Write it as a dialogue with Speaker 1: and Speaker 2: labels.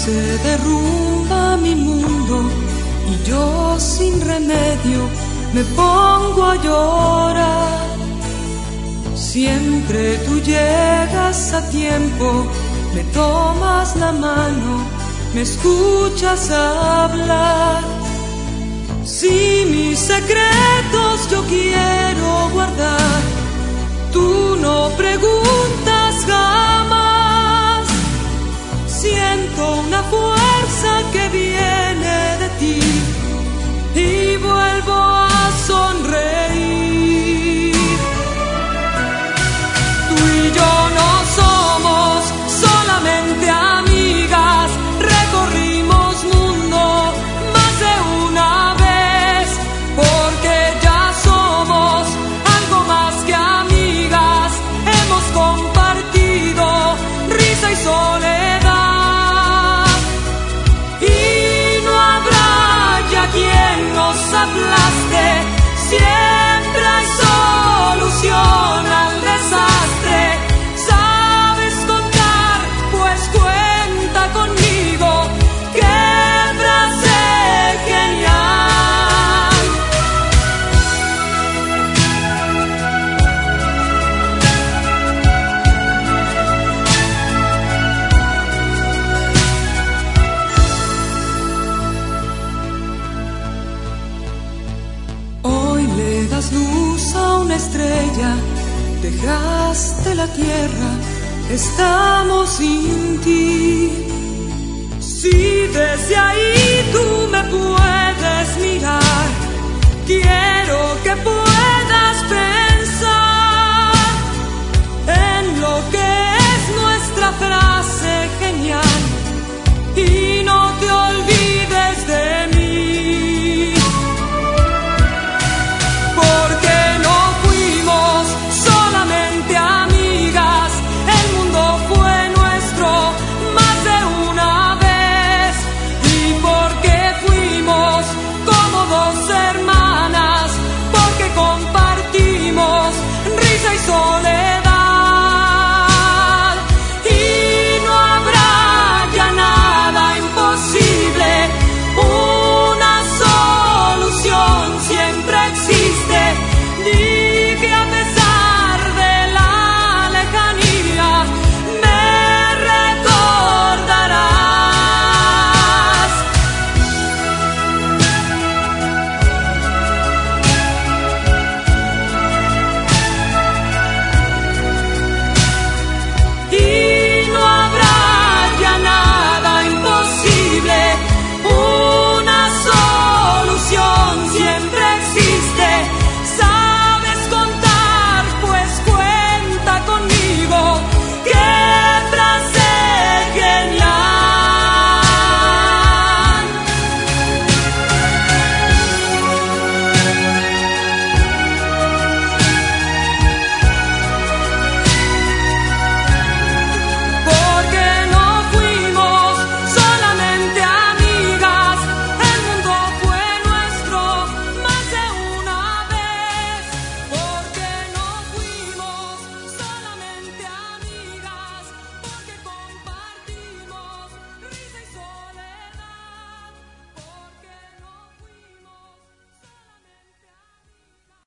Speaker 1: Se derrumba mi mundo y yo sin remedio me pongo a llorar. Siempre tú llegas a tiempo, me tomas la mano, me escuchas hablar. Si mis secretos yo quiero guardar, tú no preguntas jamás. Siento una fuerza que viene de ti y vuelvo a sonreír. Tú y yo no somos solamente amigas, recorrimos mundo más de una vez, porque ya somos algo más que amigas, hemos compartido risa y soledad, y no habrá ya quien nos aplaste, siempre hay solución al desastre. Sabes contar, pues cuenta conmigo, qué frase genial. Hoy le das luz a una estrella, dejaste la tierra, estamos sin ti. Si desde ahí tú me puedes mirar,